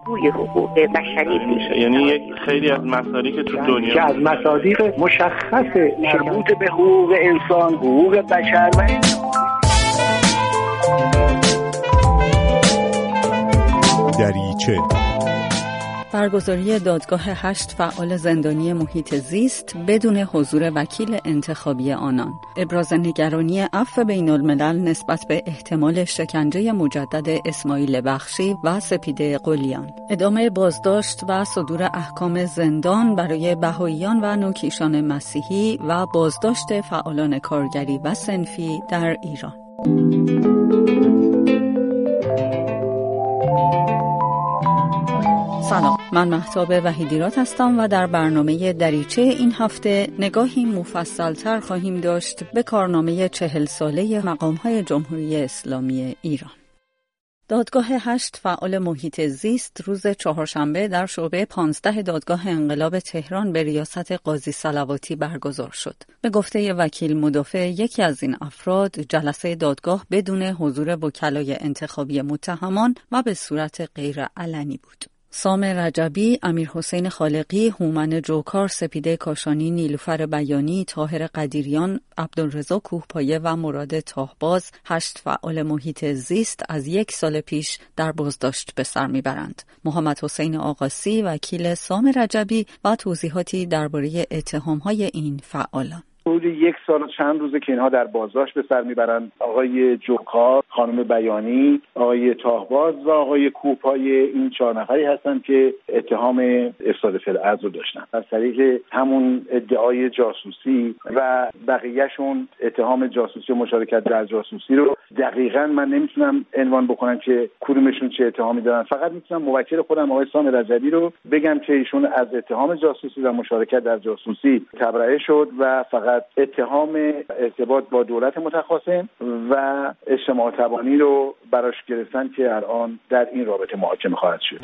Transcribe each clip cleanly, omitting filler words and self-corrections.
بازگوی حقوق بشری میشه. یعنی یک خیلی از مصادیق تو دنیا که از مصادیق مشخص مربوط به حقوق انسان، حقوق بشر و دریچه برگزاری دادگاه 8 فعال زندانی محیط زیست بدون حضور وکیل انتخابی آنان. ابراز نگرانی عفو بین‌الملل نسبت به احتمال شکنجه مجدد اسماعیل بخشی و سپیده قلیان. ادامه بازداشت و صدور احکام زندان برای بهائیان و نوکیشان مسیحی و بازداشت فعالان کارگری و صنفی در ایران. سلام، من مهتاب وحیدیراد هستم و در برنامه دریچه این هفته نگاهی مفصل‌تر خواهیم داشت به کارنامه 40 ساله مقام‌های جمهوری اسلامی ایران. دادگاه 8 فعال محیط زیست روز چهارشنبه در شعبه 15 دادگاه انقلاب تهران به ریاست قاضی صلواتی برگزار شد. به گفته وکیل مدافع یکی از این افراد، جلسه دادگاه بدون حضور وکلای انتخابی متهمان و به صورت غیر علنی بود. سام رجبی، امیرحسین خالقی، هومن جوکار، سپیده کاشانی، نیلوفر بیانی، طاهر قدیریان، عبدالرضا کوهپایه و مراد تاهباز 8 فعال محیط زیست از 1 سال پیش در بازداشت به سر میبرند. محمد حسین آقاسی، وکیل سام رجبی و توضیحاتی درباره اتهام‌های این فعالان. حدود 1 سال و چند روزه که اینها در بازداشت به سر میبرند. آقای جوکار، خانم بیانی، آقای تاهباز و آقای کوهپایه، این 4 نفری هستند که اتهام افساد فی‌الارض رو داشتن از طریق همون ادعای جاسوسی و بقیه‌شون اتهام جاسوسی و مشارکت در جاسوسی رو دقیقاً من نمیتونم عنوان بکنم که کدومشون چه اتهامی دارن. فقط میتونم موکل خودم آقای سام رجبی رو بگم که ایشون از اتهام جاسوسی و مشارکت در جاسوسی تبرئه شد و فقط اتهام ارتباط با دولت متخاصم و اجتماع تبانی رو براش گرفتن که الان در این رابطه محاکمه خواهد شد.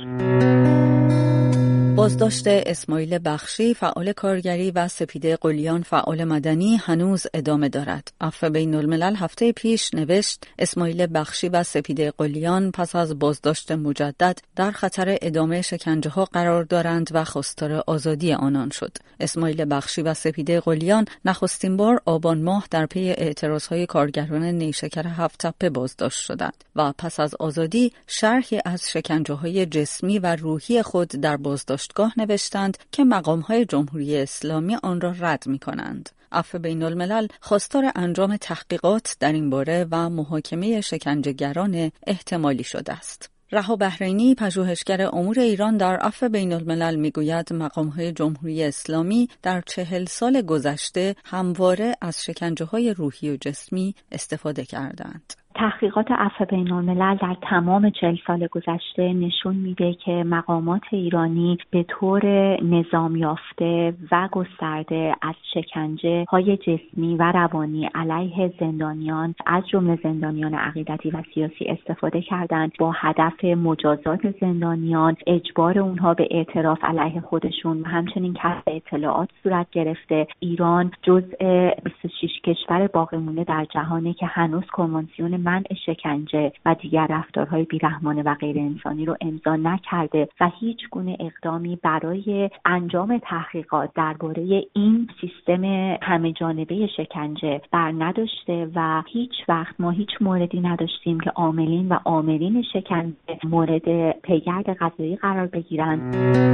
بازداشت اسماعیل بخشی فعال کارگری و سپیده قلیان فعال مدنی هنوز ادامه دارد. عفو بین‌الملل هفته پیش نوشت اسماعیل بخشی و سپیده قلیان پس از بازداشت مجدد در خطر ادامه شکنجه‌ها قرار دارند و خواستار آزادی آنان شد. اسماعیل بخشی و سپیده قلیان نخستین بار آبان ماه در پی اعتراضهای کارگران نیشکر هفت‌تپه بازداشت شدند و پس از آزادی شرحی از شکنجه‌های جسمی و روحی خود در بازداشت نوشتند که مقام‌های جمهوری اسلامی آن را رد می‌کنند. عفو بین‌الملل خواستار انجام تحقیقات در این باره و محاکمه شکنجه‌گران احتمالی شده است. رها بحرینی، پژوهشگر امور ایران در عفو بین‌الملل میگوید مقام‌های جمهوری اسلامی در 40 سال گذشته همواره از شکنجه‌های روحی و جسمی استفاده کردند. تحقیقات عفو بین‌الملل در تمام 40 سال گذشته نشون میده که مقامات ایرانی به طور نظام یافته و گسترده از شکنجه های جسمی و روانی علیه زندانیان از جمله زندانیان عقیدتی و سیاسی استفاده کردند با هدف مجازات زندانیان، اجبار اونها به اعتراف علیه خودشون و همچنین کسب اطلاعات صورت گرفته. ایران جزء 26 کشور باقی مونده در جهانی که هنوز کنوانسیون منع شکنجه و دیگر رفتارهای بیرحمانه و غیر انسانی رو امضا نکرده و هیچ گونه اقدامی برای انجام تحقیقات درباره این سیستم همه جانبه شکنجه بر نداشته و هیچ وقت ما هیچ موردی نداشتیم که عاملین و آمرین شکنجه مورد پیگرد قضایی قرار بگیرند.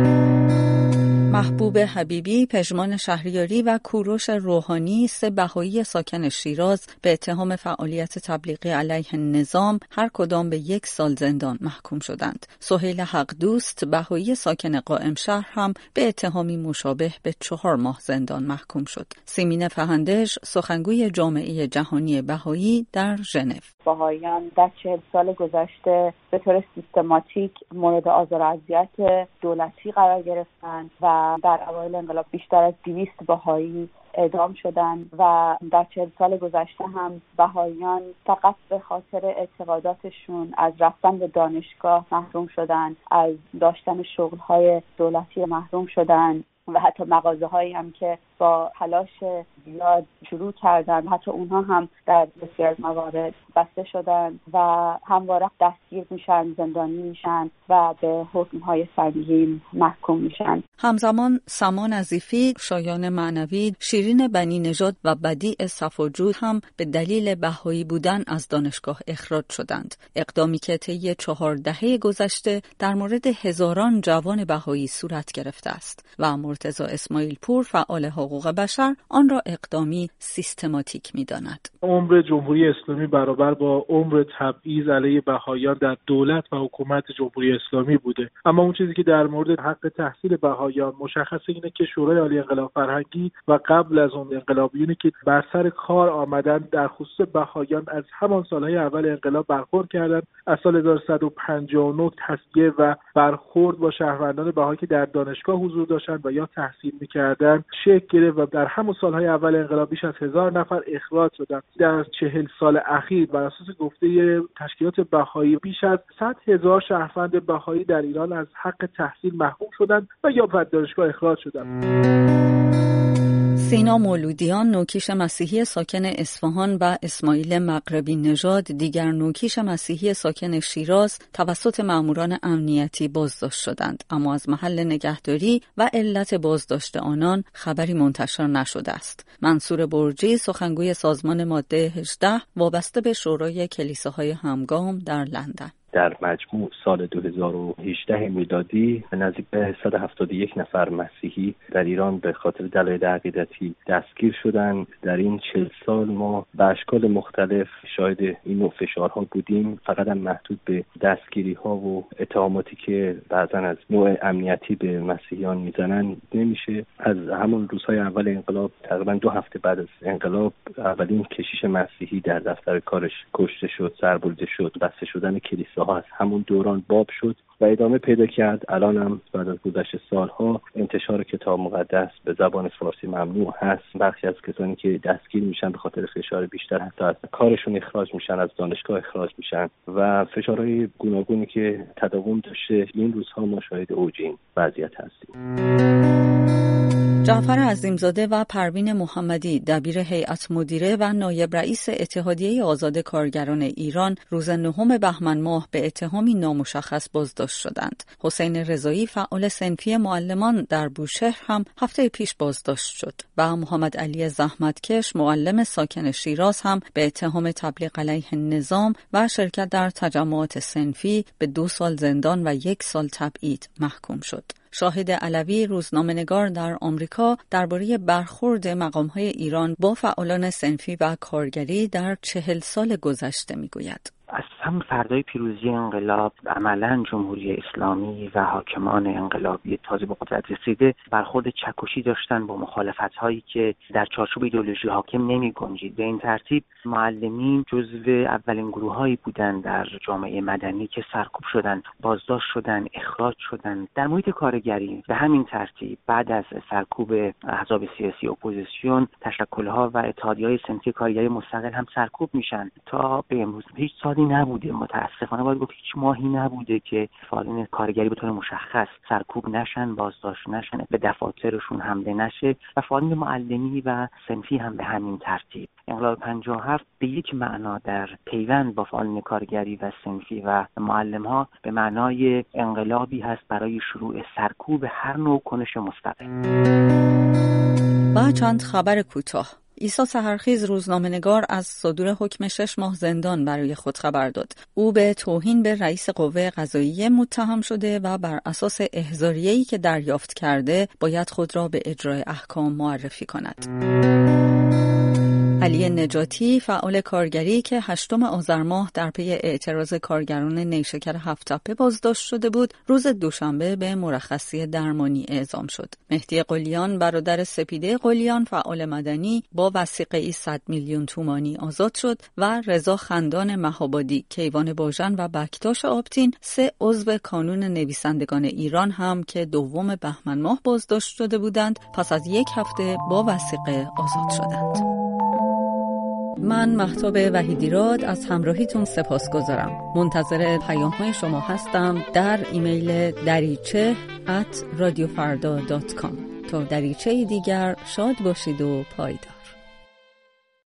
محبوب حبیبی، پژمان شهریاری و کوروش روحانی، 3 بهایی ساکن شیراز به اتهام فعالیت تبلیغی علیه نظام هر کدام به 1 سال زندان محکوم شدند. سهیل حق دوست، بهایی ساکن قائم شهر هم به اتهامی مشابه به 4 ماه زندان محکوم شد. سیمین فهندش، سخنگوی جامعه جهانی بهایی در ژنو: بهاییان در 40 سال گذشته به طور سیستماتیک مورد آزار و اذیت دولتی قرار گرفتند و در اوایل انقلاب بیشتر از 200 بهایی اعدام شدند و در 40 سال گذشته هم بهاییان فقط به خاطر اعتقاداتشون از رفتن به دانشگاه محروم شدند، از داشتن شغل‌های دولتی محروم شدند و حتی مغازه‌هایی هم که با تلاش زیاد شروع کردن. حتی اونها هم در بسیار از موارد بسته شدن و همواره دستگیر میشن، زندانی میشن و به حکم‌های سنگین محکوم میشن. همزمان سما نظیفی، شایان معنوی، شیرین بنی نژاد و بدیع صفاجود هم به دلیل بهایی بودن از دانشگاه اخراج شدند. اقدامی که طی 4 دهه گذشته در مورد هزاران جوان بهایی صورت گرفته است و مرتضی اسماعیل پور، فعال حقوق بشر، آن را اقدامی سیستماتیک می‌داند. عمر جمهوری اسلامی برابر با عمر تبعیض علیه بهاییان در دولت و حکومت جمهوری اسلامی بوده. اما اون چیزی که در مورد حق تحصیل بهاییان مشخصه اینه که شورای عالی انقلاب فرهنگی و قبل از اون انقلابیونی که بر سر کار آمدن در خصوص بهاییان از همان سالهای اول انقلاب برخورد کردند. از سال 1159 تصفیه و برخورد با شهروندان بهایی که در دانشگاه حضور داشتند و یا تحصیل می‌کردند شکل گرفت و در همون سالهای اول انقلاب بیش از 1000 نفر اخراج شدند. در 40 سال اخیر بر اساس گفته تشکیلات بهایی بیش از 100,000 شهروند بهایی در ایران از حق تحصیل محروم شدند و یا از دانشگاه اخراج شدند. سینا مولودیان، نوکیش مسیحی ساکن اصفهان، و اسماعیل مغربی نژاد، دیگر نوکیش مسیحی ساکن شیراز، توسط ماموران امنیتی بازداشت شدند، اما از محل نگهداری و علت بازداشت آنان خبری منتشر نشده است. منصور برجی، سخنگوی سازمان ماده 18 وابسته به شورای کلیساهای همگام در لندن: در مجموع سال 2018 میلادی نزدیک به 171 نفر مسیحی در ایران به خاطر دلایل عقیدتی دستگیر شدند. در این 40 سال ما به اشکال مختلف شاهد این نوع فشارها بودیم، فقط هم محدود به دستگیری ها و اتهاماتی که بعضا از نوع امنیتی به مسیحیان میزنن نمیشه. از همون روزهای اول انقلاب، تقریبا 2 هفته بعد از انقلاب، اولین کشیش مسیحی در دفتر کارش کشته شد، سربریده شد. بسته شدن کلیسا از همون دوران باب شد و ادامه پیدا کرد. الان هم بعد از گذشت سالها انتشار کتاب مقدس به زبان فارسی ممنوع هست. برخی از کسانی که دستگیر میشن به خاطر فشار بیشتر حتی از کارشون اخراج میشن، از دانشگاه اخراج میشن و فشارهای گوناگونی که تداوم داشته. این روزها ما شاهد اوج این وضعیت هستیم. جعفر عظیمزاده و پروین محمدی، دبیر هیئت مدیره و نایب رئیس اتحادیه آزاد کارگران ایران، روز 9 بهمن ماه به اتهامی نامشخص بازداشت شدند. حسین رضایی، فعال صنفی معلمان در بوشهر، هم هفته پیش بازداشت شد و محمد علی زحمتکش، معلم ساکن شیراز، هم به اتهام تبلیغ علیه نظام و شرکت در تجمعات صنفی به 2 سال زندان و 1 سال تبعید محکوم شد. شاهد علوی، روزنامه‌نگار در آمریکا، درباره برخورد مقام‌های ایران با فعالان صنفی و کارگری در 40 سال گذشته می‌گوید: از هم فردای پیروزی انقلاب عملاً جمهوری اسلامی و حاکمان انقلابی تازه به قدرت رسیده برخورد چکشی داشتن با مخالفت‌هایی که در چارچوب ایدئولوژی حاکم نمی‌گنجید. به این ترتیب معلمین جزو اولین گروه‌هایی بودند در جامعه مدنی که سرکوب شدند، بازداشت شدند، اخراج شدند. در محیط کارگری به همین ترتیب بعد از سرکوب احزاب سیاسی اپوزیسیون، تشکل‌ها و اتحادیه‌های صنفی کارگری مستقل هم سرکوب میشن. تا به امروز هیچ سالی نبوده، متاسفانه باید گفت هیچ ماهی نبوده که فعالان کارگری به طور مشخص سرکوب نشن، بازداشت نشن، به دفاترشون حمله نشه و فعالان معلمی و صنفی هم به همین ترتیب. انقلاب 57 به یک معنا در پیوند با فعالان کارگری و صنفی و معلم‌ها به معنای انقلابی هست برای شروع سرکوب هر نوع کنش مستقل. با چند خبر کوتاه: عیسی سحرخیز، روزنامه‌نگار، از صدور حکم 6 ماه زندان برای خود خبر داد. او به توهین به رئیس قوه قضاییه متهم شده و بر اساس احضاریه‌ای که دریافت کرده باید خود را به اجرای احکام معرفی کند. علی نجاتی، فعال کارگری که 8 آذر ماه در پی اعتراض کارگران نیشکر هفت‌تپه بازداشت شده بود، روز دوشنبه به مرخصی درمانی اعزام شد. مهدی قلیان، برادر سپیده قلیان، فعال مدنی، با وثیقه‌ای 100 میلیون تومانی آزاد شد و رضا خندان مهابادی، کیوان باژن و بکتاش آبتین، 3 عضو کانون نویسندگان ایران هم که 2 بهمن ماه بازداشت شده بودند، پس از 1 هفته با وثیقه آزاد شدند. من مهتاب وحیدیراد از همراهیتون سپاسگزارم. منتظر پیام‌های شما هستم در ایمیل dariche@radiofarda.com. تا دریچه دیگر شاد باشید و پایدار.